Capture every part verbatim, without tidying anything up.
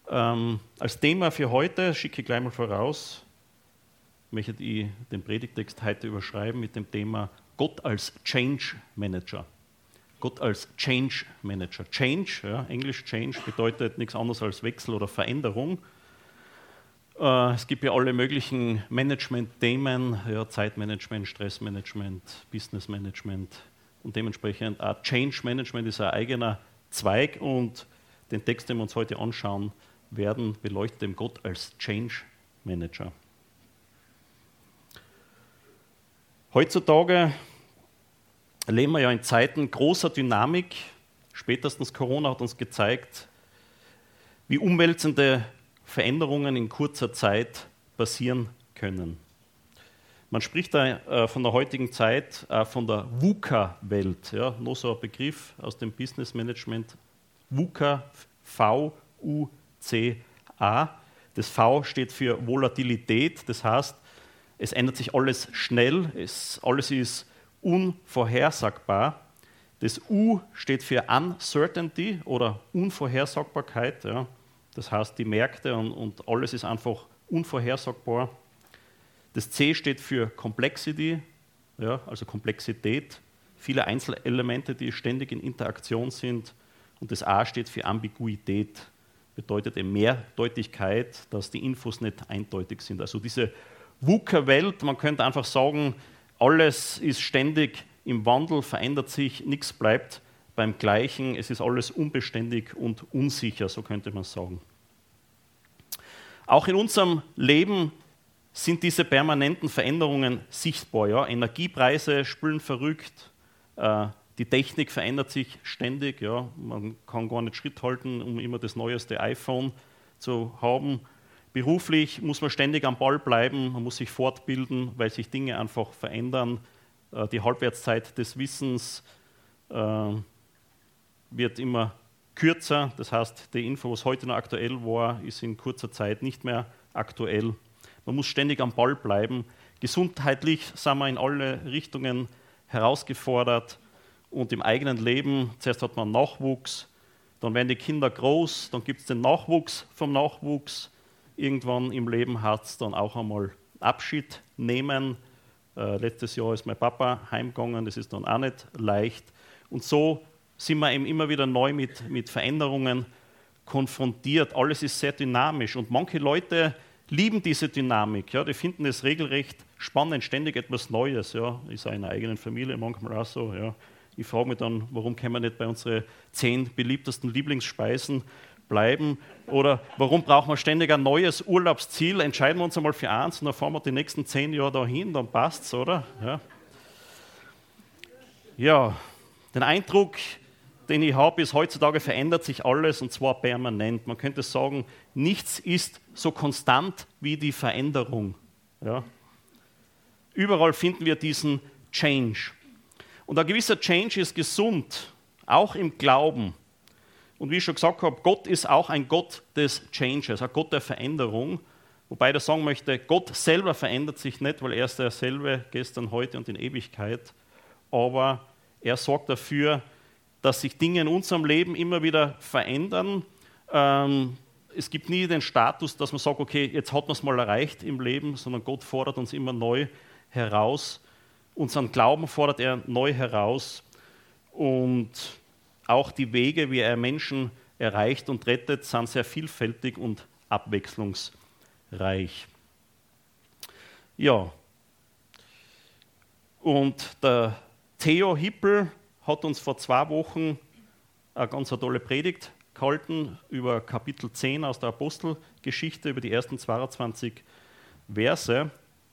Ähm, als Thema für heute, schicke ich gleich mal voraus, möchte ich den Predigtext heute überschreiben mit dem Thema Gott als Change Manager. Gott als Change Manager. Change, ja, Englisch Change, bedeutet nichts anderes als Wechsel oder Veränderung. Äh, es gibt ja alle möglichen Management-Themen, ja, Zeitmanagement, Stressmanagement, Businessmanagement und dementsprechend auch Change Management ist ein eigener Zweig und den Text, den wir uns heute anschauen werden, beleuchtet eben Gott als Change Manager. Heutzutage leben wir ja in Zeiten großer Dynamik. Spätestens Corona hat uns gezeigt, wie umwälzende Veränderungen in kurzer Zeit passieren können. Man spricht da äh, von der heutigen Zeit äh, von der VUCA-Welt. Ja, noch so ein Begriff aus dem Business Management. VUCA, V U C A. Das V steht für Volatilität, das heißt, es ändert sich alles schnell, es, alles ist unvorhersagbar. Das U steht für Uncertainty oder Unvorhersagbarkeit. Ja. Das heißt, die Märkte und, und alles ist einfach unvorhersagbar. Das C steht für Complexity, ja, also Komplexität, viele Einzelelemente, die ständig in Interaktion sind. Und das A steht für Ambiguität, bedeutet eben Mehrdeutigkeit, dass die Infos nicht eindeutig sind. Also diese VUCA-Welt, man könnte einfach sagen, alles ist ständig im Wandel, verändert sich, nichts bleibt beim Gleichen, es ist alles unbeständig und unsicher, so könnte man sagen. Auch in unserem Leben sind diese permanenten Veränderungen sichtbar. Ja? Energiepreise spülen verrückt, äh, die Technik verändert sich ständig, ja? Man kann gar nicht Schritt halten, um immer das neueste iPhone zu haben. Beruflich muss man ständig am Ball bleiben, man muss sich fortbilden, weil sich Dinge einfach verändern. Die Halbwertszeit des Wissens äh, wird immer kürzer, das heißt, die Info, was heute noch aktuell war, ist in kurzer Zeit nicht mehr aktuell. Man muss ständig am Ball bleiben. Gesundheitlich sind wir in alle Richtungen herausgefordert und im eigenen Leben, zuerst hat man Nachwuchs, dann werden die Kinder groß, dann gibt es den Nachwuchs vom Nachwuchs. Irgendwann im Leben hat es dann auch einmal Abschied nehmen. Äh, letztes Jahr ist mein Papa heimgegangen, das ist dann auch nicht leicht. Und so sind wir eben immer wieder neu mit, mit Veränderungen konfrontiert. Alles ist sehr dynamisch und manche Leute lieben diese Dynamik. Ja, die finden es regelrecht spannend, ständig etwas Neues. Ja, ist auch in der eigenen Familie manchmal auch so. Ja. Ich frage mich dann, warum können wir nicht bei unseren zehn beliebtesten Lieblingsspeisen bleiben? Oder warum brauchen wir ständig ein neues Urlaubsziel? Entscheiden wir uns einmal für eins und dann fahren wir die nächsten zehn Jahre dahin, dann passt's, oder? Ja, ja, den Eindruck, den ich habe, ist, heutzutage verändert sich alles und zwar permanent. Man könnte sagen, nichts ist so konstant wie die Veränderung. Ja. Überall finden wir diesen Change. Und ein gewisser Change ist gesund, auch im Glauben. Und wie ich schon gesagt habe, Gott ist auch ein Gott des Changes, ein Gott der Veränderung. Wobei ich sagen möchte, Gott selber verändert sich nicht, weil er ist derselbe gestern, heute und in Ewigkeit. Aber er sorgt dafür, dass sich Dinge in unserem Leben immer wieder verändern. Ähm, es gibt nie den Status, dass man sagt, okay, jetzt hat man es mal erreicht im Leben, sondern Gott fordert uns immer neu heraus. Unseren Glauben fordert er neu heraus und auch die Wege, wie er Menschen erreicht und rettet, sind sehr vielfältig und abwechslungsreich. Ja, und der Theo Hippel hat uns vor zwei Wochen eine ganz tolle Predigt gehalten über Kapitel zehn aus der Apostelgeschichte, über die ersten zweiundzwanzig Verse.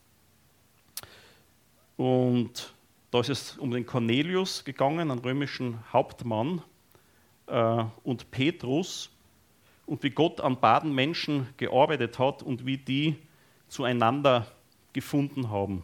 Und da ist es um den Cornelius gegangen, einen römischen Hauptmann, äh, und Petrus und wie Gott an beiden Menschen gearbeitet hat und wie die zueinander gefunden haben.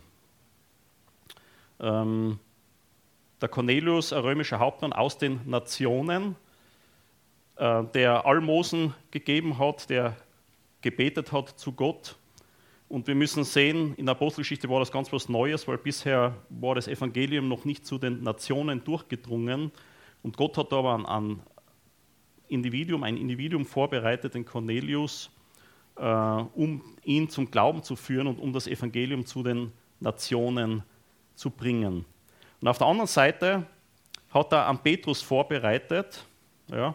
Ähm, der Cornelius, ein römischer Hauptmann aus den Nationen, äh, der Almosen gegeben hat, der gebetet hat zu Gott. Und wir müssen sehen, in der Apostelgeschichte war das ganz was Neues, weil bisher war das Evangelium noch nicht zu den Nationen durchgedrungen. Und Gott hat aber an, an Individuum, ein Individuum vorbereitet, den Cornelius, äh, um ihn zum Glauben zu führen und um das Evangelium zu den Nationen zu bringen. Und auf der anderen Seite hat er an Petrus vorbereitet, ja,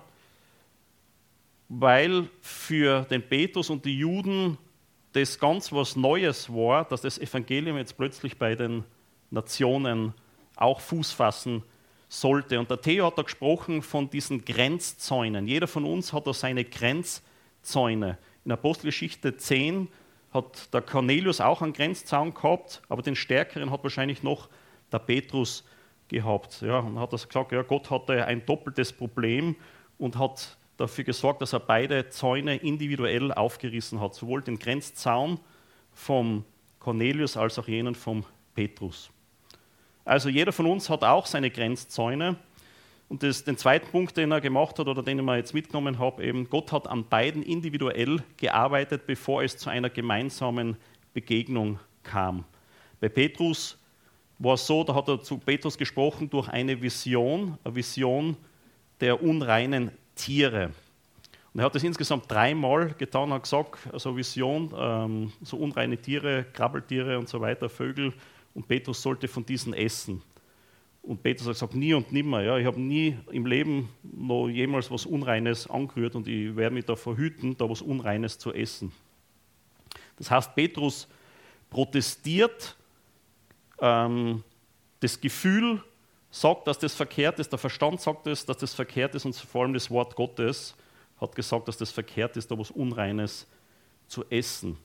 weil für den Petrus und die Juden das ganz was Neues war, dass das Evangelium jetzt plötzlich bei den Nationen auch Fuß fassen sollte. Und der Theo hat da gesprochen von diesen Grenzzäunen. Jeder von uns hat da seine Grenzzäune. In Apostelgeschichte zehn hat der Cornelius auch einen Grenzzaun gehabt, aber den stärkeren hat wahrscheinlich noch der Petrus gehabt. Ja, und hat das gesagt, ja, Gott hatte ein doppeltes Problem und hat dafür gesorgt, dass er beide Zäune individuell aufgerissen hat, sowohl den Grenzzaun vom Cornelius als auch jenen vom Petrus. Also jeder von uns hat auch seine Grenzzäune. Und das, den zweiten Punkt, den er gemacht hat oder den ich mir jetzt mitgenommen habe, eben Gott hat an beiden individuell gearbeitet, bevor es zu einer gemeinsamen Begegnung kam. Bei Petrus war es so, da hat er zu Petrus gesprochen durch eine Vision, eine Vision der unreinen Tiere. Und er hat das insgesamt dreimal getan, hat gesagt, also Vision, ähm, so unreine Tiere, Krabbeltiere und so weiter, Vögel, und Petrus sollte von diesen essen. Und Petrus hat gesagt, nie und nimmer, ja, ich habe nie im Leben noch jemals was Unreines angerührt und ich werde mich davor hüten, da was Unreines zu essen. Das heißt, Petrus protestiert, ähm, das Gefühl sagt, dass das verkehrt ist, der Verstand sagt es, dass das verkehrt ist und vor allem das Wort Gottes hat gesagt, dass das verkehrt ist, da was Unreines zu essen.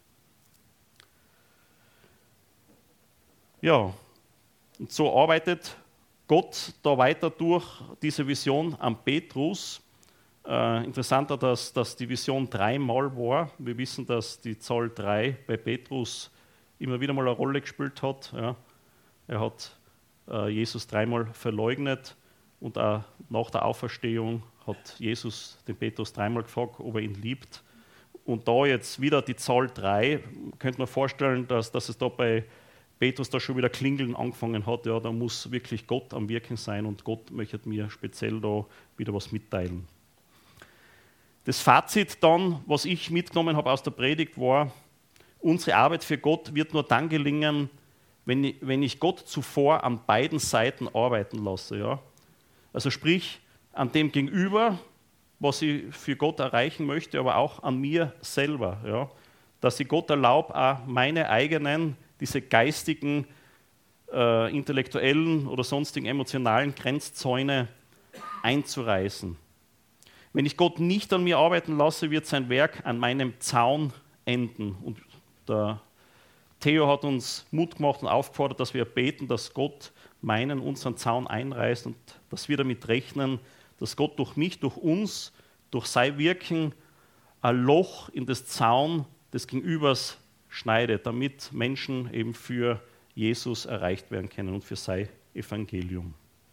Ja, und so arbeitet Gott da weiter durch diese Vision am Petrus. Äh, interessanter, dass, dass die Vision dreimal war. Wir wissen, dass die Zahl drei bei Petrus immer wieder mal eine Rolle gespielt hat. Ja. Er hat äh, Jesus dreimal verleugnet und auch nach der Auferstehung hat Jesus den Petrus dreimal gefragt, ob er ihn liebt. Und da jetzt wieder die Zahl drei, könnte man vorstellen, dass, dass es da bei Petrus da schon wieder klingeln angefangen hat. Ja, da muss wirklich Gott am Wirken sein und Gott möchte mir speziell da wieder was mitteilen. Das Fazit dann, was ich mitgenommen habe aus der Predigt, war, unsere Arbeit für Gott wird nur dann gelingen, wenn ich, wenn ich Gott zuvor an beiden Seiten arbeiten lasse. Ja? Also sprich, an dem Gegenüber, was ich für Gott erreichen möchte, aber auch an mir selber. Ja? Dass ich Gott erlaube, auch meine eigenen, diese geistigen, äh, intellektuellen oder sonstigen emotionalen Grenzzäune einzureißen. Wenn ich Gott nicht an mir arbeiten lasse, wird sein Werk an meinem Zaun enden. Und der Theo hat uns Mut gemacht und aufgefordert, dass wir beten, dass Gott meinen, unseren Zaun einreißt und dass wir damit rechnen, dass Gott durch mich, durch uns, durch sein Wirken ein Loch in das Zaun des Gegenübers schneidet, damit Menschen eben für Jesus erreicht werden können und für sein Evangelium.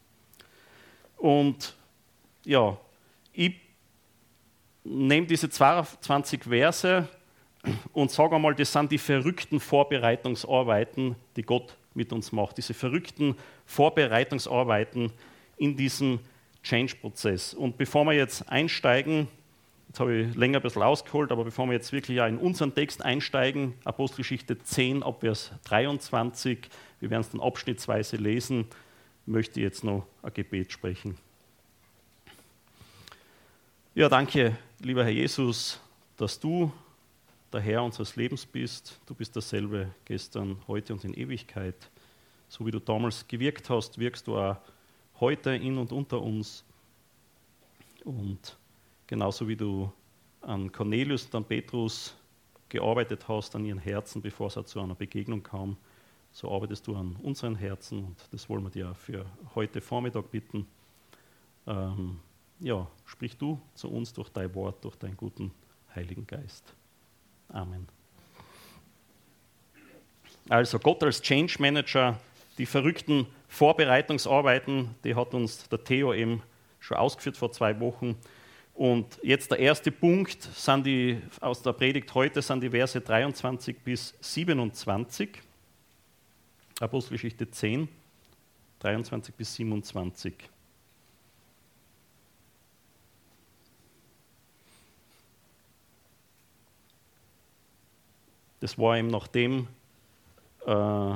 Und ja, ich nehme diese zweiundzwanzig Verse und sage einmal, das sind die verrückten Vorbereitungsarbeiten, die Gott mit uns macht. Diese verrückten Vorbereitungsarbeiten in diesem Change-Prozess. Und bevor wir jetzt einsteigen, jetzt habe ich länger ein bisschen ausgeholt, aber bevor wir jetzt wirklich in unseren Text einsteigen, Apostelgeschichte zehn, ab Vers dreiundzwanzig, wir werden es dann abschnittsweise lesen, möchte ich jetzt noch ein Gebet sprechen. Ja, danke, lieber Herr Jesus, dass du der Herr unseres Lebens bist. Du bist dasselbe gestern, heute und in Ewigkeit. So wie du damals gewirkt hast, wirkst du auch heute in und unter uns. Und genauso wie du an Cornelius und an Petrus gearbeitet hast, an ihren Herzen, bevor es zu einer Begegnung kam, so arbeitest du an unseren Herzen. Und das wollen wir dir für heute Vormittag bitten. Ähm, ja, sprich du zu uns durch dein Wort, durch deinen guten Heiligen Geist. Amen. Also Gott als Change Manager, die verrückten Vorbereitungsarbeiten, die hat uns der Theo eben schon ausgeführt vor zwei Wochen. Und jetzt der erste Punkt sind die, aus der Predigt heute sind die Verse dreiundzwanzig bis siebenundzwanzig. Apostelgeschichte zehn, dreiundzwanzig bis siebenundzwanzig. Das war eben nachdem äh,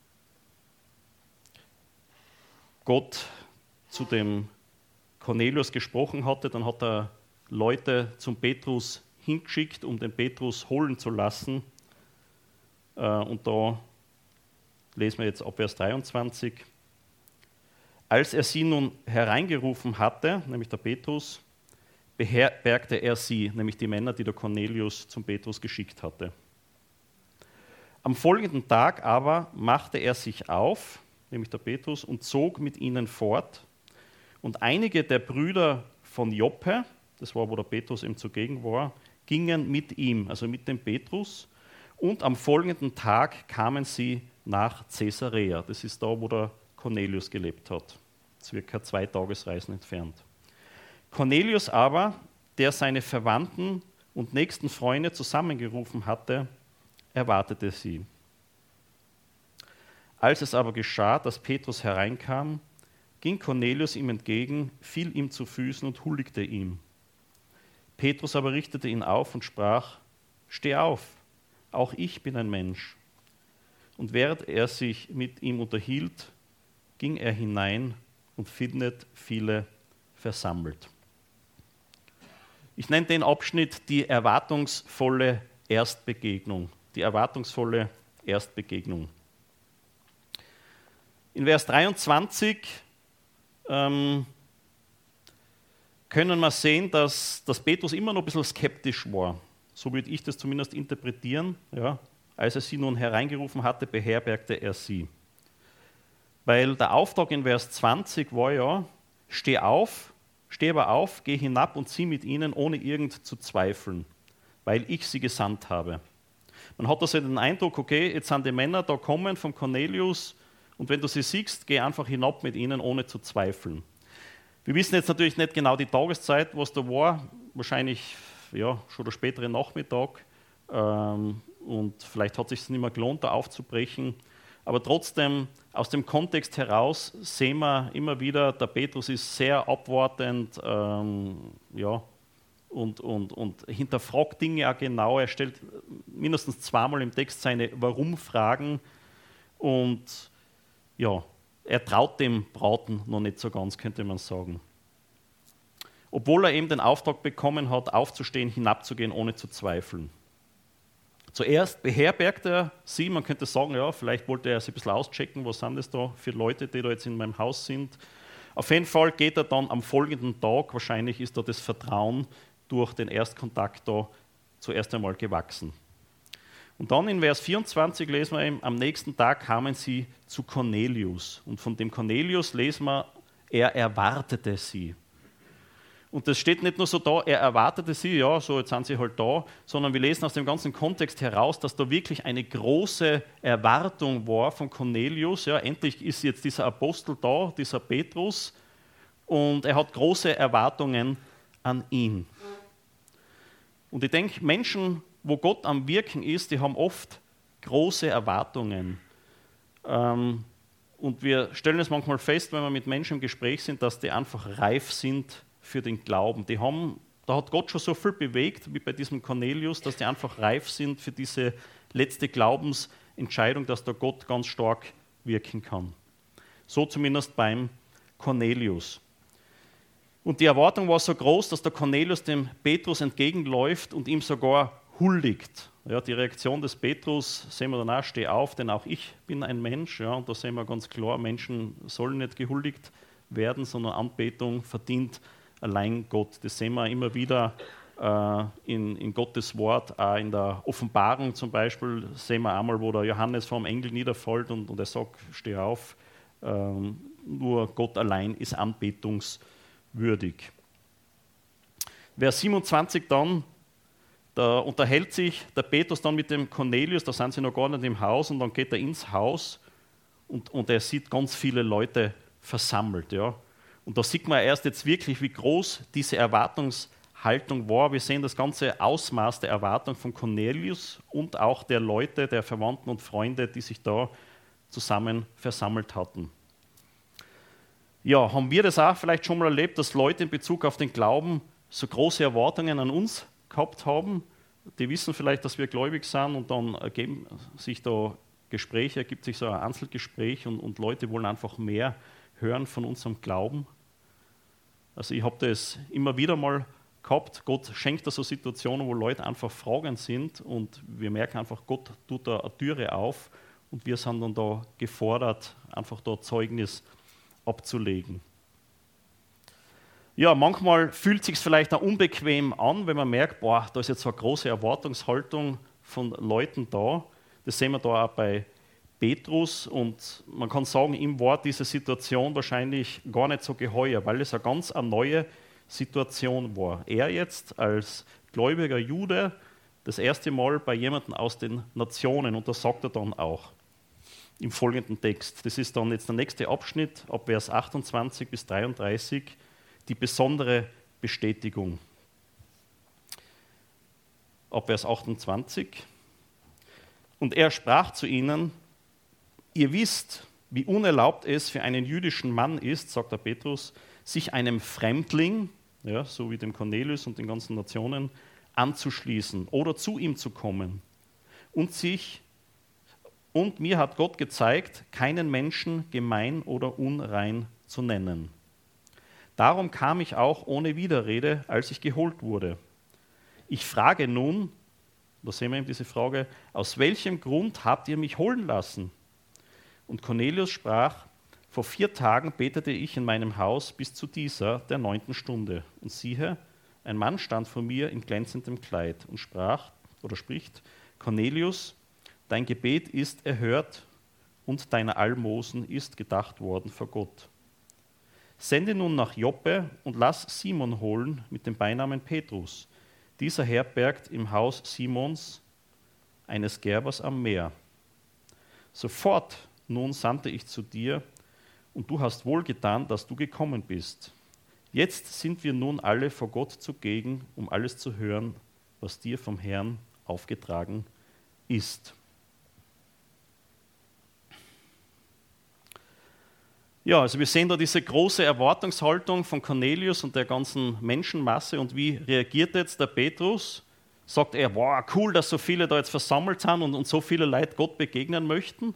Gott zu dem Cornelius gesprochen hatte, dann hat er Leute zum Petrus hingeschickt, um den Petrus holen zu lassen. Äh, und da lesen wir jetzt ab Vers dreiundzwanzig. Als er sie nun hereingerufen hatte, nämlich der Petrus, beherbergte er sie, nämlich die Männer, die der Cornelius zum Petrus geschickt hatte. Am folgenden Tag aber machte er sich auf, nämlich der Petrus, und zog mit ihnen fort. Und einige der Brüder von Joppe, das war, wo der Petrus eben zugegen war, gingen mit ihm, also mit dem Petrus. Und am folgenden Tag kamen sie nach Caesarea. Das ist da, wo der Cornelius gelebt hat, circa zwei Tagesreisen entfernt. Cornelius aber, der seine Verwandten und nächsten Freunde zusammengerufen hatte, erwartete sie. Als es aber geschah, dass Petrus hereinkam, ging Cornelius ihm entgegen, fiel ihm zu Füßen und huldigte ihm. Petrus aber richtete ihn auf und sprach: Steh auf, auch ich bin ein Mensch. Und während er sich mit ihm unterhielt, ging er hinein und findet viele versammelt. Ich nenne den Abschnitt die erwartungsvolle Erstbegegnung. Die erwartungsvolle Erstbegegnung. In Vers dreiundzwanzig ähm, können wir sehen, dass, dass Petrus immer noch ein bisschen skeptisch war. So würde ich das zumindest interpretieren. Ja. Als er sie nun hereingerufen hatte, beherbergte er sie. Weil der Auftrag in Vers zwanzig war ja: Steh auf, steh aber auf, geh hinab und zieh mit ihnen, ohne irgend zu zweifeln, weil ich sie gesandt habe. Man hat also den Eindruck, okay, jetzt sind die Männer da kommen vom Cornelius, und wenn du sie siehst, geh einfach hinab mit ihnen, ohne zu zweifeln. Wir wissen jetzt natürlich nicht genau die Tageszeit, was da war. Wahrscheinlich ja, schon der spätere Nachmittag. Ähm, und vielleicht hat es sich nicht mehr gelohnt, da aufzubrechen. Aber trotzdem, aus dem Kontext heraus sehen wir immer wieder, der Petrus ist sehr abwartend ähm, ja, und, und, und hinterfragt Dinge auch genau. Er stellt mindestens zweimal im Text seine Warum-Fragen. Und ja, er traut dem Braten noch nicht so ganz, könnte man sagen. Obwohl er eben den Auftrag bekommen hat, aufzustehen, hinabzugehen, ohne zu zweifeln. Zuerst beherbergt er sie, man könnte sagen, ja, vielleicht wollte er sie ein bisschen auschecken, was sind das da für Leute, die da jetzt in meinem Haus sind. Auf jeden Fall geht er dann am folgenden Tag, wahrscheinlich ist da das Vertrauen durch den Erstkontakt da zuerst einmal gewachsen. Und dann in Vers vierundzwanzig lesen wir eben, am nächsten Tag kamen sie zu Cornelius. Und von dem Cornelius lesen wir, er erwartete sie. Und das steht nicht nur so da, er erwartete sie, ja, so jetzt sind sie halt da, sondern wir lesen aus dem ganzen Kontext heraus, dass da wirklich eine große Erwartung war von Cornelius. Ja, endlich ist jetzt dieser Apostel da, dieser Petrus, und er hat große Erwartungen an ihn. Und ich denke, Menschen, wo Gott am Wirken ist, die haben oft große Erwartungen. Ähm, und wir stellen es manchmal fest, wenn wir mit Menschen im Gespräch sind, dass die einfach reif sind für den Glauben. Die haben, da hat Gott schon so viel bewegt, wie bei diesem Cornelius, dass die einfach reif sind für diese letzte Glaubensentscheidung, dass da Gott ganz stark wirken kann. So zumindest beim Cornelius. Und die Erwartung war so groß, dass der Cornelius dem Petrus entgegenläuft und ihm sogar huldigt. Ja, die Reaktion des Petrus sehen wir danach, steh auf, denn auch ich bin ein Mensch. Ja, und da sehen wir ganz klar, Menschen sollen nicht gehuldigt werden, sondern Anbetung verdient allein Gott. Das sehen wir immer wieder äh, in, in Gottes Wort, auch in der Offenbarung zum Beispiel, sehen wir einmal, wo der Johannes vor dem Engel niederfällt und, und er sagt, steh auf, ähm, nur Gott allein ist anbetungswürdig. Vers siebenundzwanzig dann, da unterhält sich der Petrus dann mit dem Cornelius, da sind sie noch gar nicht im Haus, und dann geht er ins Haus und, und er sieht ganz viele Leute versammelt. Ja. Und da sieht man erst jetzt wirklich, wie groß diese Erwartungshaltung war. Wir sehen das ganze Ausmaß der Erwartung von Cornelius und auch der Leute, der Verwandten und Freunde, die sich da zusammen versammelt hatten. Ja, haben wir das auch vielleicht schon mal erlebt, dass Leute in Bezug auf den Glauben so große Erwartungen an uns gehabt haben? die wissen vielleicht, dass wir gläubig sind und dann ergeben sich da Gespräche, ergibt sich so ein Einzelgespräch und, und Leute wollen einfach mehr hören von unserem Glauben. Also ich habe das immer wieder mal gehabt, Gott schenkt da so Situationen, wo Leute einfach fragend sind und wir merken einfach, Gott tut da eine Türe auf und wir sind dann da gefordert, einfach da Zeugnis abzulegen. Ja, manchmal fühlt es sich vielleicht auch unbequem an, wenn man merkt, boah, da ist jetzt so eine große Erwartungshaltung von Leuten da. Das sehen wir da auch bei Petrus und man kann sagen, ihm war diese Situation wahrscheinlich gar nicht so geheuer, weil es eine ganz eine neue Situation war. Er jetzt als gläubiger Jude das erste Mal bei jemandem aus den Nationen und das sagt er dann auch im folgenden Text. Das ist dann jetzt der nächste Abschnitt, ab Vers achtundzwanzig bis dreiunddreißig, die besondere Bestätigung. Ab Vers achtundzwanzig. Und er sprach zu ihnen, ihr wisst, wie unerlaubt es für einen jüdischen Mann ist, sagt der Petrus, sich einem Fremdling, ja, so wie dem Cornelius und den ganzen Nationen, anzuschließen oder zu ihm zu kommen. Und, sich, und mir hat Gott gezeigt, keinen Menschen gemein oder unrein zu nennen. Darum kam ich auch ohne Widerrede, als ich geholt wurde. Ich frage nun, da sehen wir eben diese Frage, aus welchem Grund habt ihr mich holen lassen? Und Cornelius sprach, vor vier Tagen betete ich in meinem Haus bis zu dieser, der neunten Stunde. Und siehe, ein Mann stand vor mir in glänzendem Kleid und sprach oder spricht, Cornelius, dein Gebet ist erhört und deine Almosen ist gedacht worden vor Gott. Sende nun nach Joppe und lass Simon holen mit dem Beinamen Petrus. Dieser herbergt im Haus Simons, eines Gerbers am Meer. Sofort nun sandte ich zu dir, und du hast wohlgetan, dass du gekommen bist. Jetzt sind wir nun alle vor Gott zugegen, um alles zu hören, was dir vom Herrn aufgetragen ist. Ja, also wir sehen da diese große Erwartungshaltung von Cornelius und der ganzen Menschenmasse. Und wie reagiert jetzt der Petrus? Sagt er, wow, cool, dass so viele da jetzt versammelt sind und, und so viele Leute Gott begegnen möchten?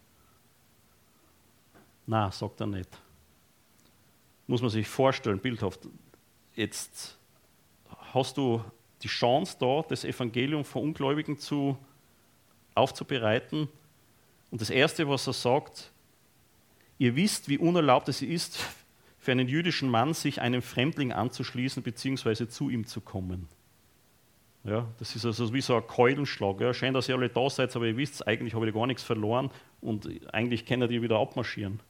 Na, sagt er nicht. Muss man sich vorstellen, bildhaft. Jetzt hast du die Chance da, das Evangelium für Ungläubigen zu, aufzubereiten. Und das Erste, was er sagt, ihr wisst, wie unerlaubt es ist, für einen jüdischen Mann sich einem Fremdling anzuschließen bzw. zu ihm zu kommen. Ja, das ist also wie so ein Keulenschlag. Ja. Schön, dass ihr alle da seid, aber ihr wisst, eigentlich habe ich gar nichts verloren und eigentlich könnt ihr wieder abmarschieren.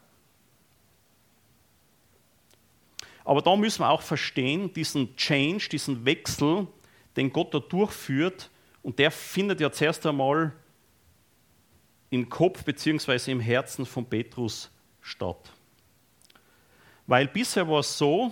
Aber da müssen wir auch verstehen, diesen Change, diesen Wechsel, den Gott da durchführt, und der findet ja zuerst einmal im Kopf bzw. im Herzen von Petrus statt. Weil bisher war es so,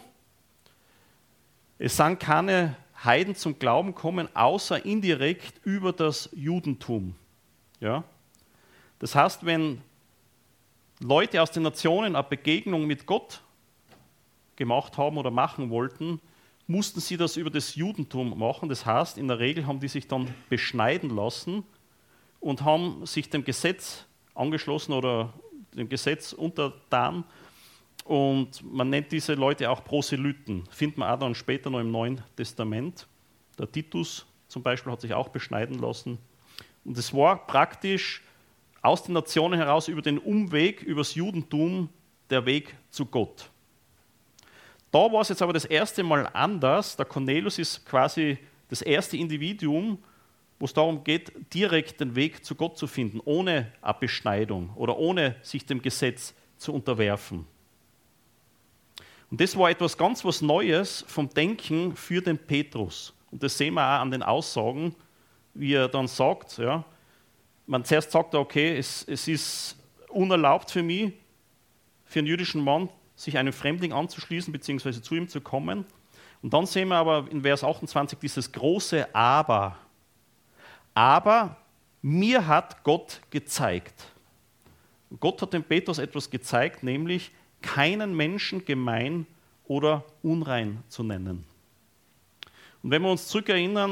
es sind keine Heiden zum Glauben kommen, außer indirekt über das Judentum. Ja? Das heißt, wenn Leute aus den Nationen eine Begegnung mit Gott gemacht haben oder machen wollten, mussten sie das über das Judentum machen. Das heißt, in der Regel haben die sich dann beschneiden lassen und haben sich dem Gesetz angeschlossen oder dem Gesetz untertan. Und man nennt diese Leute auch Proselyten. Findet man auch dann später noch im Neuen Testament. Der Titus zum Beispiel hat sich auch beschneiden lassen. Und es war praktisch aus den Nationen heraus über den Umweg, übers Judentum, der Weg zu Gott. Da war es jetzt aber das erste Mal anders. Der Cornelius ist quasi das erste Individuum, wo es darum geht, direkt den Weg zu Gott zu finden, ohne eine Beschneidung oder ohne sich dem Gesetz zu unterwerfen. Und das war etwas ganz was Neues vom Denken für den Petrus. Und das sehen wir auch an den Aussagen, wie er dann sagt, ja, man zuerst sagt, okay, es, es ist unerlaubt für mich, für einen jüdischen Mann, sich einem Fremdling anzuschließen bzw. zu ihm zu kommen. Und dann sehen wir aber in Vers achtundzwanzig dieses große Aber. Aber mir hat Gott gezeigt. Und Gott hat dem Petrus etwas gezeigt, nämlich keinen Menschen gemein oder unrein zu nennen. Und wenn wir uns zurückerinnern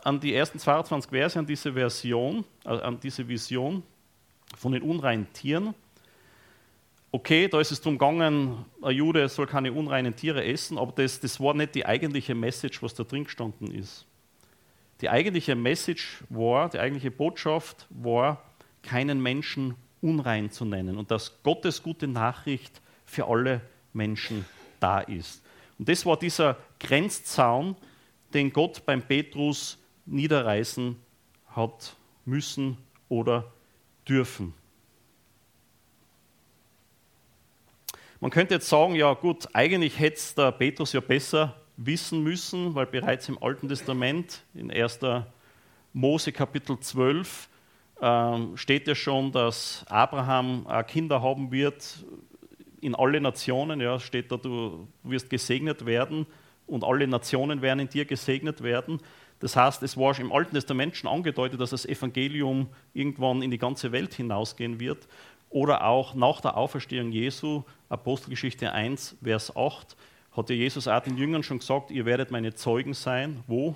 an die ersten zweiundzwanzig Verse, an diese Version, äh, an diese Vision von den unreinen Tieren. Okay, da ist es darum gegangen, ein Jude soll keine unreinen Tiere essen, aber das, das war nicht die eigentliche Message, was da drin gestanden ist. Die eigentliche Message war, die eigentliche Botschaft war, keinen Menschen unrein zu nennen und dass Gottes gute Nachricht für alle Menschen da ist. Und das war dieser Grenzzaun, den Gott beim Petrus niederreißen hat müssen oder dürfen. Man könnte jetzt sagen, ja gut, eigentlich hätte es der Petrus ja besser wissen müssen, weil bereits im Alten Testament, in erster Mose Kapitel zwölf, ähm, steht ja schon, dass Abraham äh, Kinder haben wird in alle Nationen. Ja, steht da, du wirst gesegnet werden und alle Nationen werden in dir gesegnet werden. Das heißt, es war schon im Alten Testament schon angedeutet, dass das Evangelium irgendwann in die ganze Welt hinausgehen wird. Oder auch nach der Auferstehung Jesu, Apostelgeschichte eins, Vers acht, hat ja Jesus auch den Jüngern schon gesagt, ihr werdet meine Zeugen sein. Wo?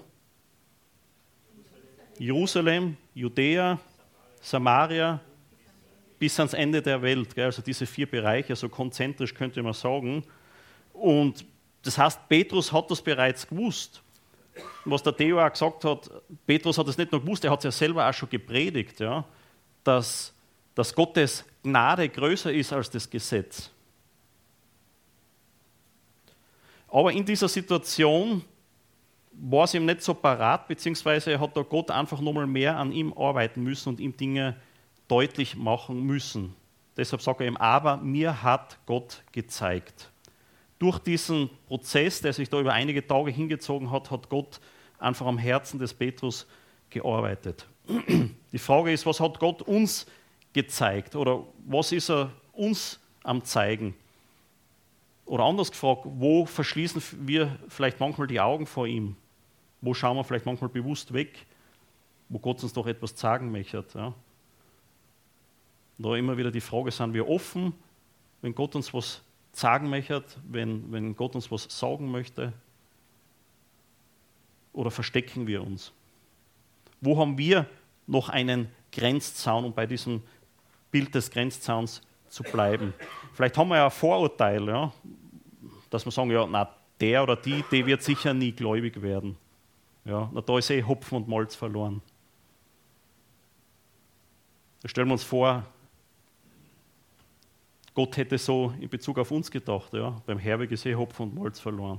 Jerusalem, Judäa, Samaria, bis ans Ende der Welt. Gell? Also diese vier Bereiche, so konzentrisch könnte man sagen. Und das heißt, Petrus hat das bereits gewusst. Was der Theo auch gesagt hat, Petrus hat es nicht nur gewusst, er hat es ja selber auch schon gepredigt, ja? dass, dass Gottes Gnade größer ist als das Gesetz. Aber in dieser Situation war es ihm nicht so parat, beziehungsweise hat da Gott einfach nochmal mehr an ihm arbeiten müssen und ihm Dinge deutlich machen müssen. Deshalb sagt er ihm, aber mir hat Gott gezeigt. Durch diesen Prozess, der sich da über einige Tage hingezogen hat, hat Gott einfach am Herzen des Petrus gearbeitet. Die Frage ist, was hat Gott uns gezeigt oder was ist er uns am Zeigen? Oder anders gefragt, wo verschließen wir vielleicht manchmal die Augen vor ihm? Wo schauen wir vielleicht manchmal bewusst weg, wo Gott uns doch etwas sagen möchte? Ja? Da immer wieder die Frage, sind wir offen, wenn Gott uns was sagen möchte, wenn, wenn Gott uns was sagen möchte? Oder verstecken wir uns? Wo haben wir noch einen Grenzzaun, um bei diesem Bild des Grenzzauns zu bleiben? Vielleicht haben wir ja ein Vorurteil, ja, dass wir sagen, ja, na, der oder die, die wird sicher nie gläubig werden. Ja, na, da ist eh Hopfen und Malz verloren. Da stellen wir uns vor, Gott hätte so in Bezug auf uns gedacht, ja, beim Herweg ist eh Hopfen und Malz verloren.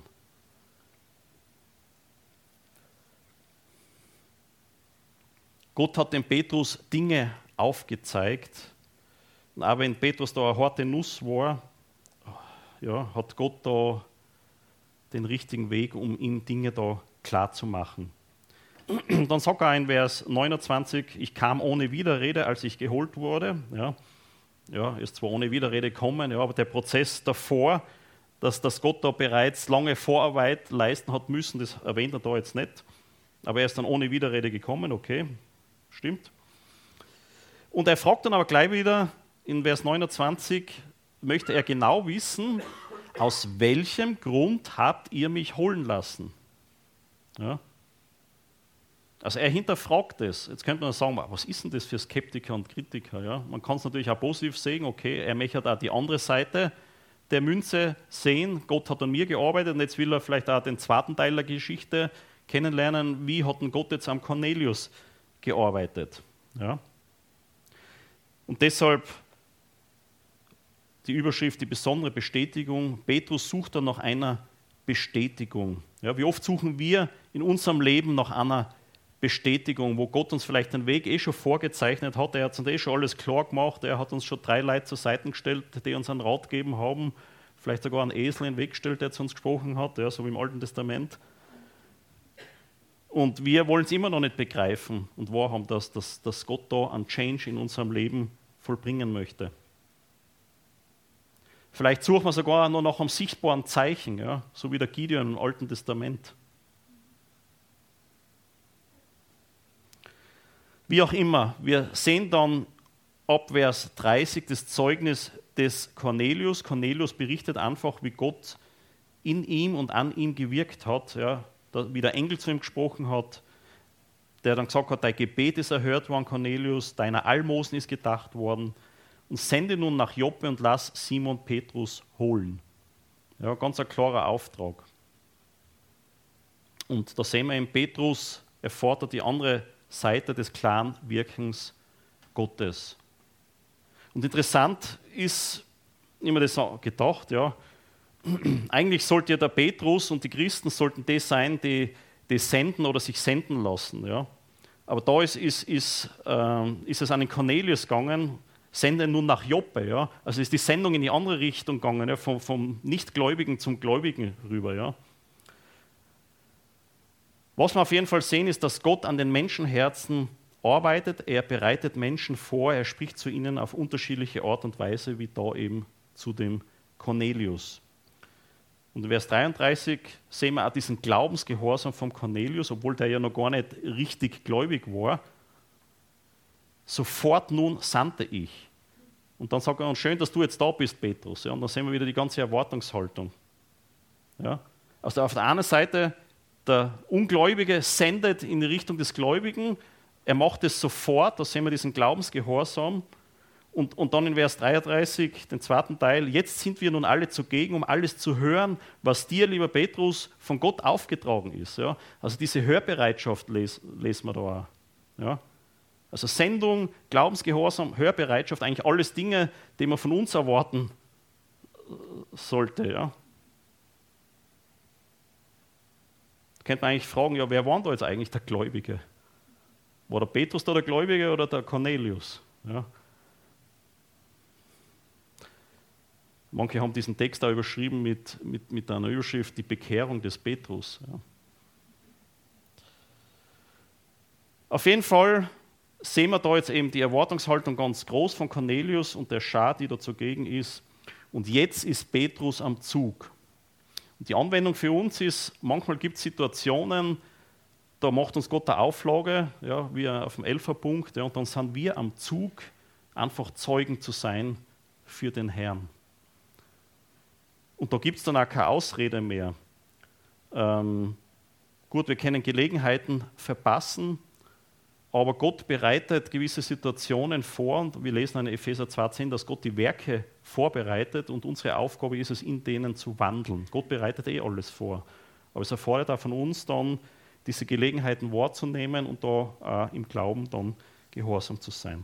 Gott hat dem Petrus Dinge aufgezeigt, aber wenn Petrus da eine harte Nuss war, ja, hat Gott da den richtigen Weg, um ihm Dinge da klar zu machen. Dann sagt er in Vers neunundzwanzig, ich kam ohne Widerrede, als ich geholt wurde. Ja, ja, ist zwar ohne Widerrede gekommen, ja, aber der Prozess davor, dass, dass Gott da bereits lange Vorarbeit leisten hat müssen, das erwähnt er da jetzt nicht. Aber er ist dann ohne Widerrede gekommen, okay, stimmt. Und er fragt dann aber gleich wieder in Vers neunundzwanzig, möchte er genau wissen, aus welchem Grund habt ihr mich holen lassen? Ja. Also er hinterfragt es. Jetzt könnte man sagen, was ist denn das für Skeptiker und Kritiker? Ja? Man kann es natürlich auch positiv sehen, okay, er möchte auch die andere Seite der Münze sehen. Gott hat an mir gearbeitet und jetzt will er vielleicht auch den zweiten Teil der Geschichte kennenlernen. Wie hat denn Gott jetzt am Cornelius gearbeitet? Ja? Und deshalb die Überschrift, die besondere Bestätigung. Petrus sucht dann nach einer Bestätigung. Ja, wie oft suchen wir in unserem Leben nach einer Bestätigung, wo Gott uns vielleicht den Weg eh schon vorgezeichnet hat, er hat uns eh schon alles klar gemacht, er hat uns schon drei Leute zur Seite gestellt, die uns einen Rat gegeben haben, vielleicht sogar einen Esel in den Weg gestellt, der zu uns gesprochen hat, ja, so wie im Alten Testament. Und wir wollen es immer noch nicht begreifen und wahrhaben, dass, dass, dass Gott da einen Change in unserem Leben vollbringen möchte. Vielleicht suchen wir sogar noch nach einem sichtbaren Zeichen, ja, so wie der Gideon im Alten Testament. Wie auch immer, wir sehen dann ab Vers dreißig das Zeugnis des Cornelius. Cornelius berichtet einfach, wie Gott in ihm und an ihm gewirkt hat, ja, wie der Engel zu ihm gesprochen hat, der dann gesagt hat, dein Gebet ist erhört worden, Cornelius, deiner Almosen ist gedacht worden, und sende nun nach Joppe und lass Simon Petrus holen. Ja, ganz ein klarer Auftrag. Und da sehen wir eben, Petrus erfordert die andere Seite des klaren Wirkens Gottes. Und interessant ist, ich habe mir das gedacht, ja, eigentlich sollte ja der Petrus und die Christen sollten die sein, die, die senden oder sich senden lassen. Ja. Aber da ist, ist, ist, äh, ist es an den Cornelius gegangen, sende nun nach Joppe. Ja. Also ist die Sendung in die andere Richtung gegangen, ja, vom, vom Nichtgläubigen zum Gläubigen rüber. Ja. Was wir auf jeden Fall sehen, ist, dass Gott an den Menschenherzen arbeitet. Er bereitet Menschen vor, er spricht zu ihnen auf unterschiedliche Art und Weise, wie da eben zu dem Cornelius. Und in Vers dreiunddreißig sehen wir auch diesen Glaubensgehorsam vom Cornelius, obwohl der ja noch gar nicht richtig gläubig war. Sofort nun sandte ich. Und dann sagt er, schön, dass du jetzt da bist, Petrus. Ja, und dann sehen wir wieder die ganze Erwartungshaltung. Ja? Also auf der einen Seite, der Ungläubige sendet in die Richtung des Gläubigen, er macht es sofort, da sehen wir diesen Glaubensgehorsam. Und, und dann in Vers dreiunddreißig, den zweiten Teil, jetzt sind wir nun alle zugegen, um alles zu hören, was dir, lieber Petrus, von Gott aufgetragen ist. Ja? Also diese Hörbereitschaft les, lesen wir da auch. Ja? Also Sendung, Glaubensgehorsam, Hörbereitschaft, eigentlich alles Dinge, die man von uns erwarten sollte. Ja? Da könnte man eigentlich fragen, ja, wer war da jetzt eigentlich der Gläubige? War der Petrus da der Gläubige oder der Cornelius? Ja? Manche haben diesen Text auch überschrieben mit, mit, mit einer Überschrift, die Bekehrung des Petrus. Ja. Auf jeden Fall sehen wir da jetzt eben die Erwartungshaltung ganz groß von Cornelius und der Schar, die da zugegen ist. Und jetzt ist Petrus am Zug. Und die Anwendung für uns ist, manchmal gibt es Situationen, da macht uns Gott eine Auflage, ja, wie auf dem Elferpunkt, ja, und dann sind wir am Zug, einfach Zeugen zu sein für den Herrn. Und da gibt es dann auch keine Ausrede mehr. Ähm, gut, wir können Gelegenheiten verpassen, aber Gott bereitet gewisse Situationen vor und wir lesen in Epheser zwei zehn, dass Gott die Werke vorbereitet und unsere Aufgabe ist es, in denen zu wandeln. Gott bereitet eh alles vor, aber es erfordert auch von uns dann, diese Gelegenheiten wahrzunehmen und da äh, im Glauben dann gehorsam zu sein.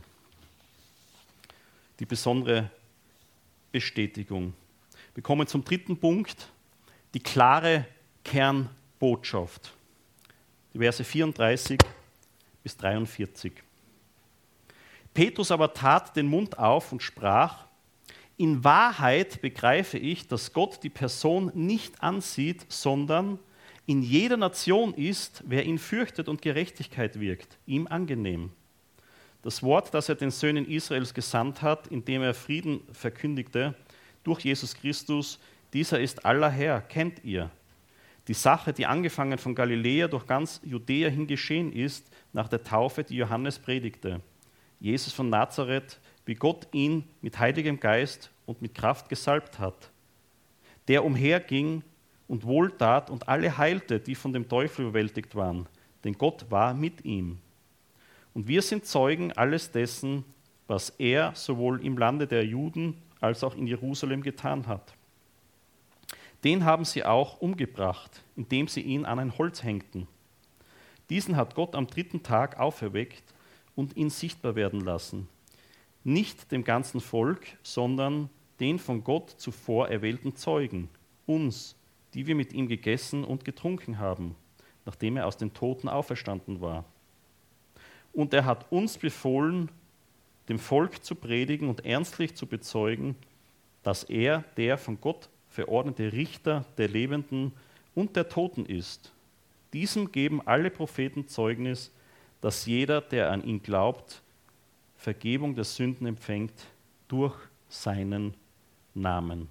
Die besondere Bestätigung. Wir kommen zum dritten Punkt, die klare Kernbotschaft. Die Verse vierunddreißig bis dreiundvierzig. Petrus aber tat den Mund auf und sprach, in Wahrheit begreife ich, dass Gott die Person nicht ansieht, sondern in jeder Nation ist, wer ihn fürchtet und Gerechtigkeit wirkt, ihm angenehm. Das Wort, das er den Söhnen Israels gesandt hat, indem er Frieden verkündigte, durch Jesus Christus, dieser ist aller Herr, kennt ihr. Die Sache, die angefangen von Galiläa durch ganz Judäa hin geschehen ist, nach der Taufe, die Johannes predigte. Jesus von Nazareth, wie Gott ihn mit heiligem Geist und mit Kraft gesalbt hat. Der umherging und wohltat und alle heilte, die von dem Teufel überwältigt waren, denn Gott war mit ihm. Und wir sind Zeugen alles dessen, was er sowohl im Lande der Juden als auch in Jerusalem getan hat. Den haben sie auch umgebracht, indem sie ihn an ein Holz hängten. Diesen hat Gott am dritten Tag auferweckt und ihn sichtbar werden lassen. Nicht dem ganzen Volk, sondern den von Gott zuvor erwählten Zeugen, uns, die wir mit ihm gegessen und getrunken haben, nachdem er aus den Toten auferstanden war. Und er hat uns befohlen, dem Volk zu predigen und ernstlich zu bezeugen, dass er der von Gott verordnete Richter der Lebenden und der Toten ist. Diesem geben alle Propheten Zeugnis, dass jeder, der an ihn glaubt, Vergebung der Sünden empfängt durch seinen Namen.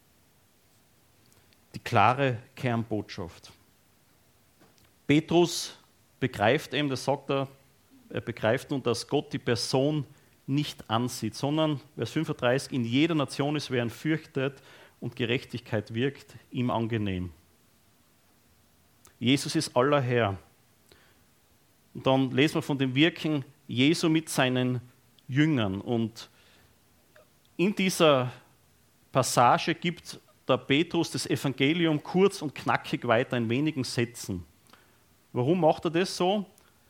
Die klare Kernbotschaft. Petrus begreift eben, das sagt er, er begreift nun, dass Gott die Person nicht ansieht, sondern, Vers fünfunddreißig, in jeder Nation ist, wer ihn fürchtet und Gerechtigkeit wirkt, ihm angenehm. Jesus ist aller Herr. Und dann lesen wir von dem Wirken Jesu mit seinen Jüngern. Und in dieser Passage gibt der Petrus das Evangelium kurz und knackig weiter in wenigen Sätzen. Warum macht er das so?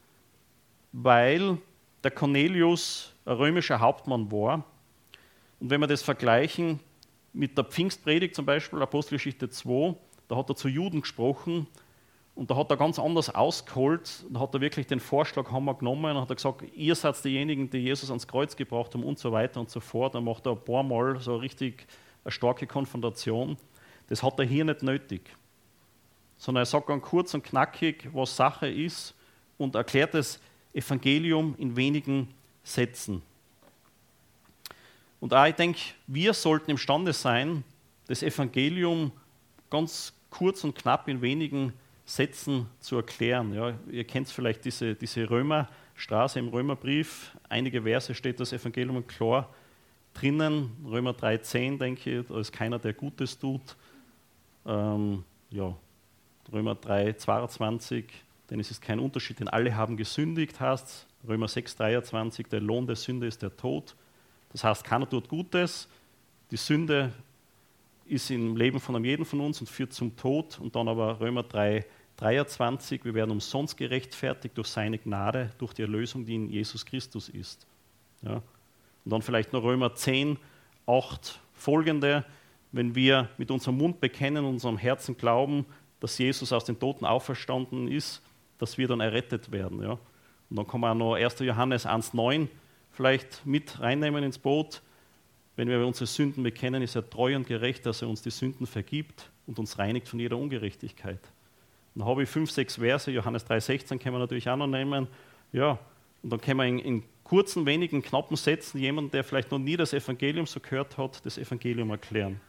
Weil der Cornelius ein römischer Hauptmann war. Und wenn wir das vergleichen mit der Pfingstpredigt, zum Beispiel Apostelgeschichte zwei, da hat er zu Juden gesprochen und da hat er ganz anders ausgeholt. Da hat er wirklich den Vorschlag haben wir genommen und hat er gesagt, ihr seid diejenigen, die Jesus ans Kreuz gebracht haben und so weiter und so fort. Da macht er ein paar Mal so richtig eine starke Konfrontation. Das hat er hier nicht nötig. Sondern er sagt ganz kurz und knackig, was Sache ist und erklärt das Evangelium in wenigen Sätzen. Und auch ich denke, wir sollten imstande sein, das Evangelium ganz kurz und knapp in wenigen Sätzen zu erklären. Ja, ihr kennt vielleicht diese, diese Römerstraße im Römerbrief. Einige Verse steht das Evangelium klar drinnen. Römer drei zehn, denke ich, da ist keiner, der Gutes tut. Ähm, ja, Römer drei zweiundzwanzig, denn es ist kein Unterschied, denn alle haben gesündigt, heißt Römer sechs dreiundzwanzig, der Lohn der Sünde ist der Tod. Das heißt, keiner tut Gutes, die Sünde ist im Leben von jedem von uns und führt zum Tod. Und dann aber Römer drei dreiundzwanzig, wir werden umsonst gerechtfertigt durch seine Gnade, durch die Erlösung, die in Jesus Christus ist. Ja. Und dann vielleicht noch Römer zehn, acht folgende, wenn wir mit unserem Mund bekennen, unserem Herzen glauben, dass Jesus aus den Toten auferstanden ist, dass wir dann errettet werden. Ja. Und dann kann man auch noch erster Johannes eins neun vielleicht mit reinnehmen ins Boot. Wenn wir unsere Sünden bekennen, ist er treu und gerecht, dass er uns die Sünden vergibt und uns reinigt von jeder Ungerechtigkeit. Dann habe ich fünf, sechs Verse, Johannes drei sechzehn können wir natürlich auch noch nehmen. Ja, und dann können wir in, in kurzen, wenigen, knappen Sätzen jemanden, der vielleicht noch nie das Evangelium so gehört hat, das Evangelium erklären.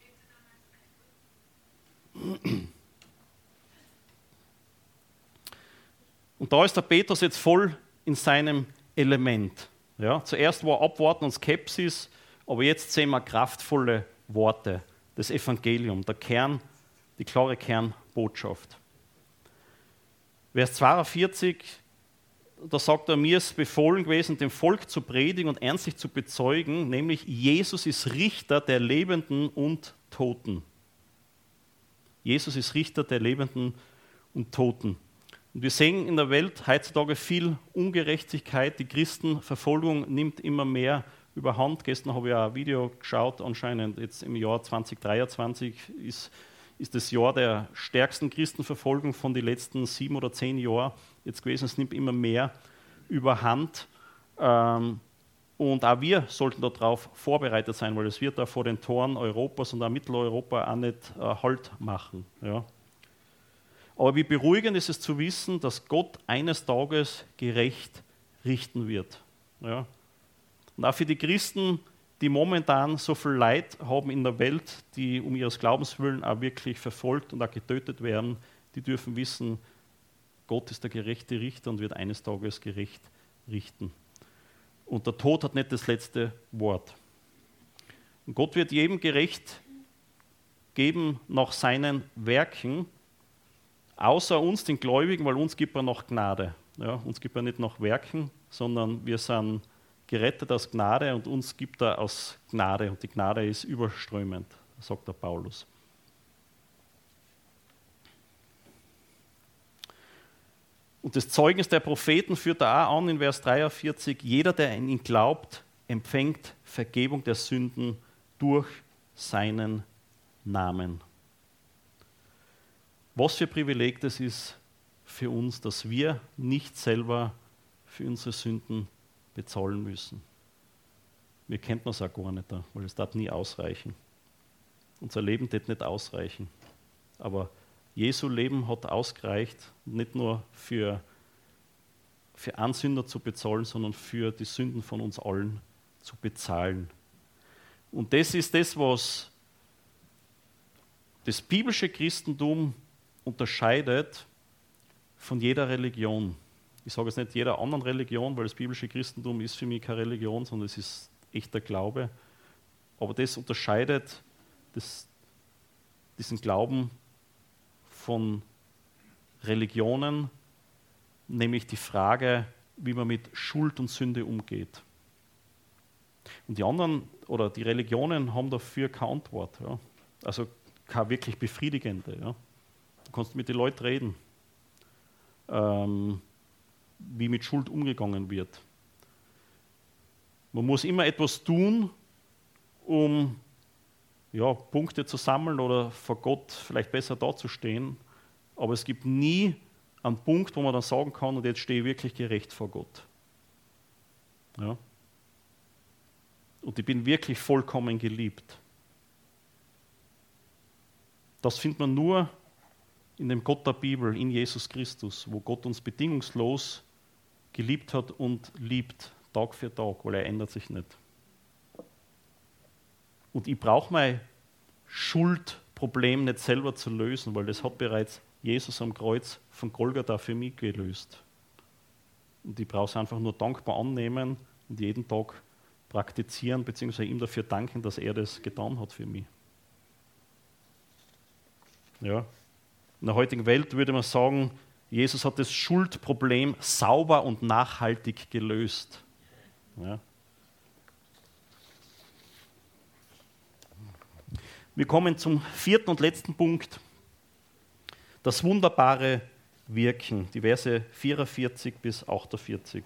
Und da ist der Petrus jetzt voll in seinem Element. Ja, zuerst war Abwarten und Skepsis, aber jetzt sehen wir kraftvolle Worte, das Evangelium, der Kern, die klare Kernbotschaft. Vers zweiundvierzig, da sagt er, mir ist befohlen gewesen, dem Volk zu predigen und ernstlich zu bezeugen, nämlich Jesus ist Richter der Lebenden und Toten. Jesus ist Richter der Lebenden und Toten. Und wir sehen in der Welt heutzutage viel Ungerechtigkeit, die Christenverfolgung nimmt immer mehr überhand. Gestern habe ich ein Video geschaut, anscheinend jetzt im Jahr zwanzig dreiundzwanzig ist, ist das Jahr der stärksten Christenverfolgung von den letzten sieben oder zehn Jahren jetzt gewesen. Es nimmt immer mehr überhand. Ähm, und auch wir sollten darauf vorbereitet sein, weil es wird da vor den Toren Europas und auch Mitteleuropa auch nicht äh, Halt machen. Ja. Aber wie beruhigend ist es zu wissen, dass Gott eines Tages gerecht richten wird. Ja. Und auch für die Christen, die momentan so viel Leid haben in der Welt, die um ihres Glaubens willen auch wirklich verfolgt und auch getötet werden, die dürfen wissen, Gott ist der gerechte Richter und wird eines Tages gerecht richten. Und der Tod hat nicht das letzte Wort. Und Gott wird jedem gerecht geben nach seinen Werken, außer uns, den Gläubigen, weil uns gibt er noch Gnade. Ja, uns gibt er nicht nach Werken, sondern wir sind gerettet aus Gnade und uns gibt er aus Gnade. Und die Gnade ist überströmend, sagt der Paulus. Und das Zeugnis der Propheten führt er auch an in Vers dreiundvierzig. Jeder, der an ihn glaubt, empfängt Vergebung der Sünden durch seinen Namen. Was für ein Privileg das ist für uns, dass wir nicht selber für unsere Sünden bezahlen müssen. Wir kennen das auch gar nicht, weil es darf nie ausreichen. Unser Leben wird nicht ausreichen. Aber Jesu Leben hat ausgereicht, nicht nur für, für einen Sünder zu bezahlen, sondern für die Sünden von uns allen zu bezahlen. Und das ist das, was das biblische Christentum unterscheidet von jeder Religion. Ich sage jetzt nicht jeder anderen Religion, weil das biblische Christentum ist für mich keine Religion, sondern es ist echter Glaube. Aber das unterscheidet das, diesen Glauben von Religionen, nämlich die Frage, wie man mit Schuld und Sünde umgeht. Und die anderen oder die Religionen haben dafür keine Antwort. Ja. Also keine wirklich befriedigende. Ja. Du kannst mit den Leuten reden, ähm, wie mit Schuld umgegangen wird. Man muss immer etwas tun, um ja, Punkte zu sammeln oder vor Gott vielleicht besser dazustehen. Aber es gibt nie einen Punkt, wo man dann sagen kann, und jetzt stehe ich wirklich gerecht vor Gott. Ja. Und ich bin wirklich vollkommen geliebt. Das findet man nur in dem Gott der Bibel, in Jesus Christus, wo Gott uns bedingungslos geliebt hat und liebt, Tag für Tag, weil er ändert sich nicht. Und ich brauche mein Schuldproblem nicht selber zu lösen, weil das hat bereits Jesus am Kreuz von Golgatha für mich gelöst. Und ich brauche es einfach nur dankbar annehmen und jeden Tag praktizieren, beziehungsweise ihm dafür danken, dass er das getan hat für mich. Ja. In der heutigen Welt würde man sagen, Jesus hat das Schuldproblem sauber und nachhaltig gelöst. Ja. Wir kommen zum vierten und letzten Punkt. Das wunderbare Wirken, die Verse vierundvierzig bis achtundvierzig.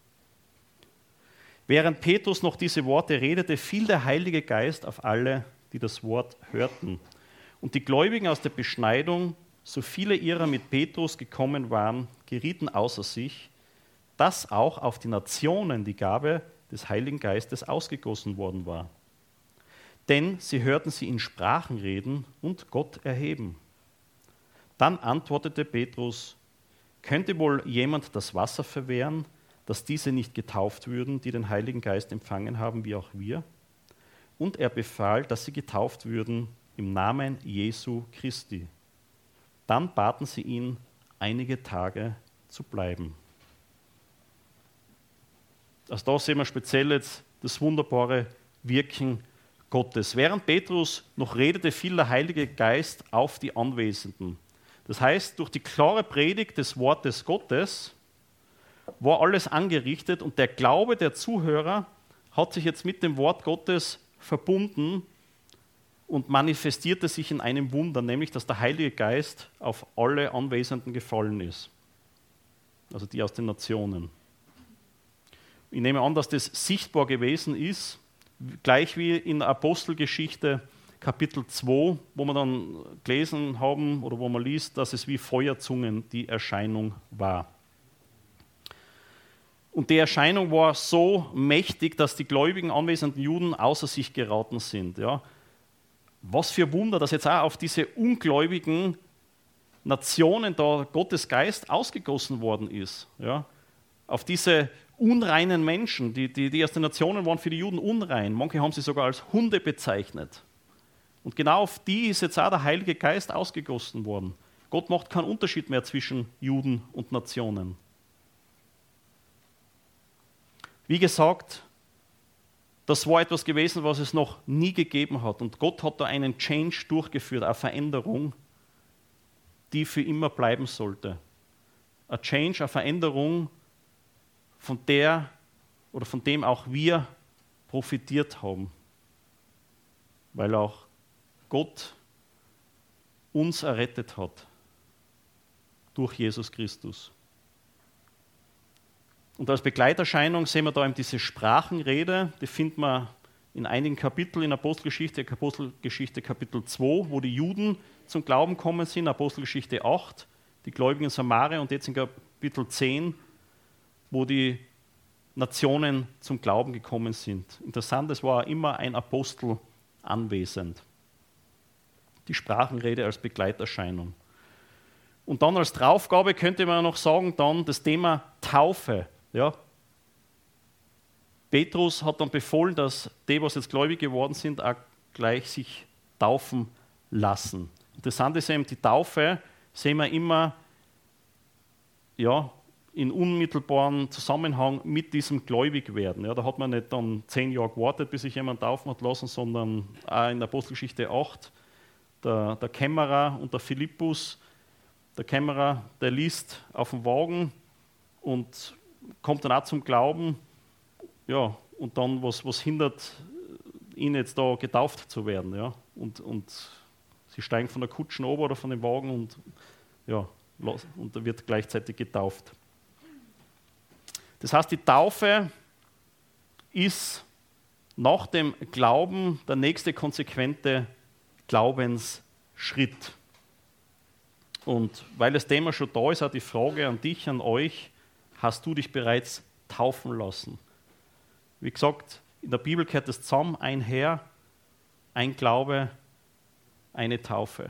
Während Petrus noch diese Worte redete, fiel der Heilige Geist auf alle, die das Wort hörten. Und die Gläubigen aus der Beschneidung, so viele ihrer mit Petrus gekommen waren, gerieten außer sich, dass auch auf die Nationen die Gabe des Heiligen Geistes ausgegossen worden war. Denn sie hörten sie in Sprachen reden und Gott erheben. Dann antwortete Petrus: Könnte wohl jemand das Wasser verwehren, dass diese nicht getauft würden, die den Heiligen Geist empfangen haben, wie auch wir? Und er befahl, dass sie getauft würden im Namen Jesu Christi. Dann baten sie ihn, einige Tage zu bleiben. Also da sehen wir speziell jetzt das wunderbare Wirken Gottes. Während Petrus noch redete, fiel der Heilige Geist auf die Anwesenden. Das heißt, durch die klare Predigt des Wortes Gottes war alles angerichtet und der Glaube der Zuhörer hat sich jetzt mit dem Wort Gottes verbunden und manifestierte sich in einem Wunder, nämlich dass der Heilige Geist auf alle Anwesenden gefallen ist. Also die aus den Nationen. Ich nehme an, dass das sichtbar gewesen ist, gleich wie in der Apostelgeschichte Kapitel zwei, wo wir dann gelesen haben oder wo man liest, dass es wie Feuerzungen die Erscheinung war. Und die Erscheinung war so mächtig, dass die gläubigen anwesenden Juden außer sich geraten sind. Ja. Was für Wunder, dass jetzt auch auf diese ungläubigen Nationen da Gottes Geist ausgegossen worden ist. Ja. Auf diese unreinen Menschen, die, die, die aus den Nationen waren für die Juden unrein. Manche haben sie sogar als Hunde bezeichnet. Und genau auf die ist jetzt auch der Heilige Geist ausgegossen worden. Gott macht keinen Unterschied mehr zwischen Juden und Nationen. Wie gesagt, das war etwas gewesen, was es noch nie gegeben hat. Und Gott hat da einen Change durchgeführt, eine Veränderung, die für immer bleiben sollte. Ein Change, eine Veränderung, von der oder von dem auch wir profitiert haben. Weil auch Gott uns errettet hat durch Jesus Christus. Und als Begleiterscheinung sehen wir da eben diese Sprachenrede, die finden wir in einigen Kapiteln in Apostelgeschichte, Apostelgeschichte Kapitel zwei, wo die Juden zum Glauben kommen sind, Apostelgeschichte acht, die Gläubigen in Samaria und jetzt in Kapitel zehn, wo die Nationen zum Glauben gekommen sind. Interessant, es war immer ein Apostel anwesend. Die Sprachenrede als Begleiterscheinung. Und dann als Draufgabe könnte man noch sagen, dann das Thema Taufe. Ja. Petrus hat dann befohlen, dass die, was jetzt gläubig geworden sind, auch gleich sich taufen lassen. Interessant ist eben, die Taufe sehen wir immer ja, in unmittelbaren Zusammenhang mit diesem Gläubigwerden. Ja, da hat man nicht dann zehn Jahre gewartet, bis sich jemand taufen hat lassen, sondern auch in der Apostelgeschichte acht, der, der Kämmerer und der Philippus, der Kämmerer, der liest auf dem Wagen und kommt dann auch zum Glauben, ja, und dann, was, was hindert ihn jetzt da getauft zu werden, ja, und, und sie steigen von der Kutschen oben oder von dem Wagen und, ja, und da wird gleichzeitig getauft. Das heißt, die Taufe ist nach dem Glauben der nächste konsequente Glaubensschritt. Und weil das Thema schon da ist, auch die Frage an dich, an euch, hast du dich bereits taufen lassen? Wie gesagt, in der Bibel gehört es zusammen, ein Herr, ein Glaube, eine Taufe.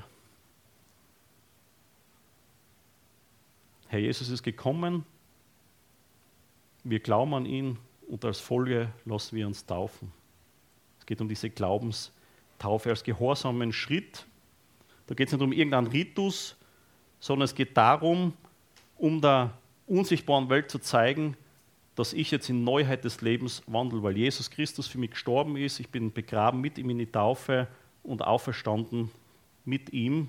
Herr Jesus ist gekommen, wir glauben an ihn und als Folge lassen wir uns taufen. Es geht um diese Glaubenstaufe als gehorsamen Schritt. Da geht es nicht um irgendeinen Ritus, sondern es geht darum, um der unsichtbaren Welt zu zeigen, dass ich jetzt in Neuheit des Lebens wandle, weil Jesus Christus für mich gestorben ist, ich bin begraben mit ihm in die Taufe und auferstanden mit ihm,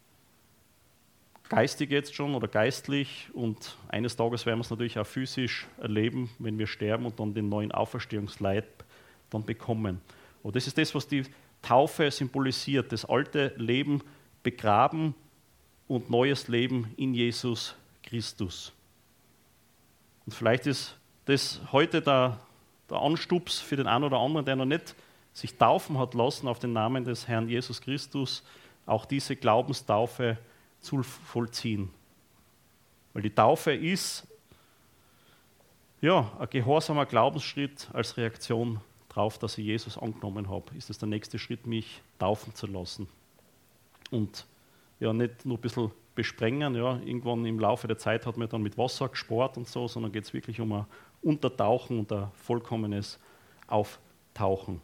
geistig jetzt schon oder geistlich, und eines Tages werden wir es natürlich auch physisch erleben, wenn wir sterben und dann den neuen Auferstehungsleib dann bekommen. Und das ist das, was die Taufe symbolisiert, das alte Leben begraben und neues Leben in Jesus Christus. Und vielleicht ist das heute der, der Anstups für den einen oder anderen, der noch nicht sich taufen hat lassen auf den Namen des Herrn Jesus Christus, auch diese Glaubenstaufe zu vollziehen. Weil die Taufe ist ja ein gehorsamer Glaubensschritt als Reaktion darauf, dass ich Jesus angenommen habe. Ist es der nächste Schritt, mich taufen zu lassen. Und ja, nicht nur ein bisschen besprengen, ja, irgendwann im Laufe der Zeit hat man dann mit Wasser gespart und so, sondern geht es wirklich um ein Untertauchen und ein vollkommenes Auftauchen.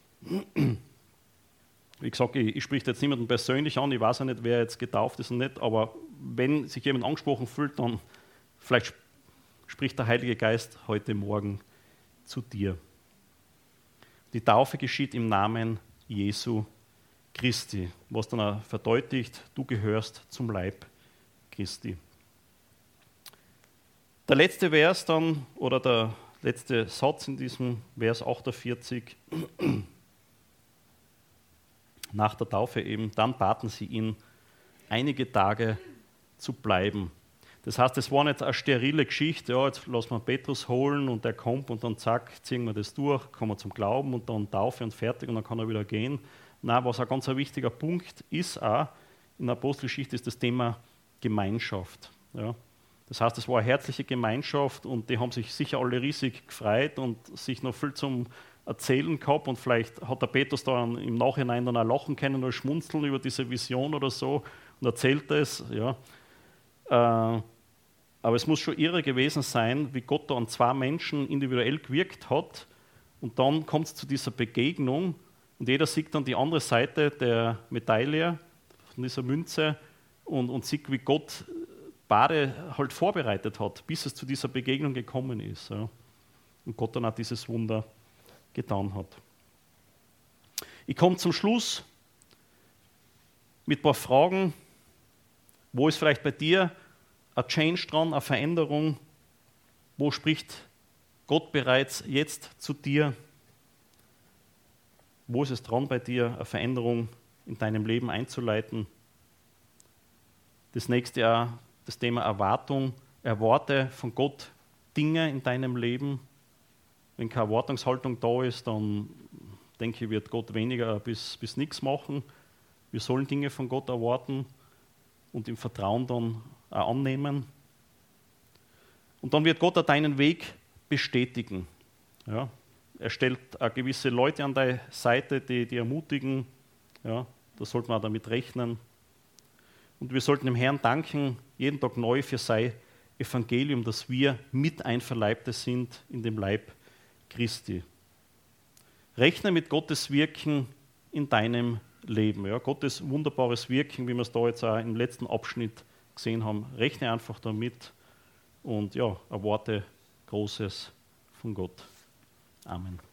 Wie gesagt, ich, ich spreche jetzt niemanden persönlich an, ich weiß ja nicht, wer jetzt getauft ist und nicht, aber wenn sich jemand angesprochen fühlt, dann vielleicht spricht der Heilige Geist heute Morgen zu dir. Die Taufe geschieht im Namen Jesu Christi, was dann auch verdeutlicht, du gehörst zum Leib Christi. Der letzte Vers dann, oder der letzte Satz in diesem Vers achtundvierzig, nach der Taufe eben, dann baten sie ihn, einige Tage zu bleiben. Das heißt, es war nicht eine sterile Geschichte, ja, jetzt lassen wir Petrus holen und der kommt und dann zack, ziehen wir das durch, kommen wir zum Glauben und dann Taufe und fertig und dann kann er wieder gehen. Nein, was ein ganz ein wichtiger Punkt ist auch, in der Apostelgeschichte ist das Thema Gemeinschaft. Ja. Das heißt, es war eine herzliche Gemeinschaft und die haben sich sicher alle riesig gefreut und sich noch viel zum Erzählen gehabt und vielleicht hat der Petrus da im Nachhinein dann auch lachen können oder schmunzeln über diese Vision oder so und erzählt es. Ja. Äh, aber es muss schon irre gewesen sein, wie Gott da an zwei Menschen individuell gewirkt hat und dann kommt es zu dieser Begegnung und jeder sieht dann die andere Seite der Medaille von dieser Münze und, und sieht, wie Gott beide halt vorbereitet hat, bis es zu dieser Begegnung gekommen ist. Ja. Und Gott dann auch dieses Wunder getan hat. Ich komme zum Schluss mit ein paar Fragen. Wo ist vielleicht bei dir ein Change dran, eine Veränderung? Wo spricht Gott bereits jetzt zu dir? Wo ist es dran bei dir, eine Veränderung in deinem Leben einzuleiten? Das nächste Jahr das Thema Erwartung. Erwarte von Gott Dinge in deinem Leben. Wenn keine Erwartungshaltung da ist, dann denke ich, wird Gott weniger bis, bis nichts machen. Wir sollen Dinge von Gott erwarten und im Vertrauen dann auch annehmen. Und dann wird Gott auch deinen Weg bestätigen. Ja. Er stellt auch gewisse Leute an deine Seite, die, die ermutigen. Ja, da sollte man auch damit rechnen. Und wir sollten dem Herrn danken, jeden Tag neu für sein Evangelium, dass wir mit Einverleibte sind in dem Leib Christi. Rechne mit Gottes Wirken in deinem Leben. Ja, Gottes wunderbares Wirken, wie wir es da jetzt auch im letzten Abschnitt gesehen haben. Rechne einfach damit und ja, erwarte Großes von Gott. Amen.